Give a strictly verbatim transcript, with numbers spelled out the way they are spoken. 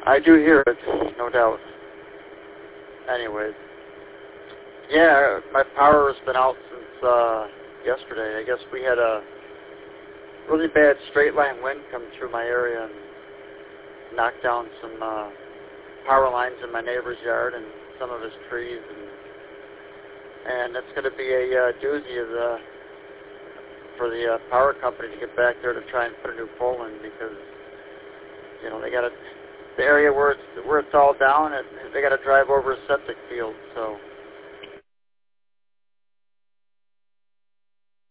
I do hear it, no doubt. Anyways. Yeah, my power has been out since uh, yesterday. I guess we had a really bad straight line wind come through my area and knocked down some uh, power lines in my neighbor's yard and some of his trees. And, and it's going to be a uh, doozy of the, for the uh, power company to get back there to try and put a new pole in because, you know, they got to, the area where it's, where it's all down, it, they got to drive over a septic field, so...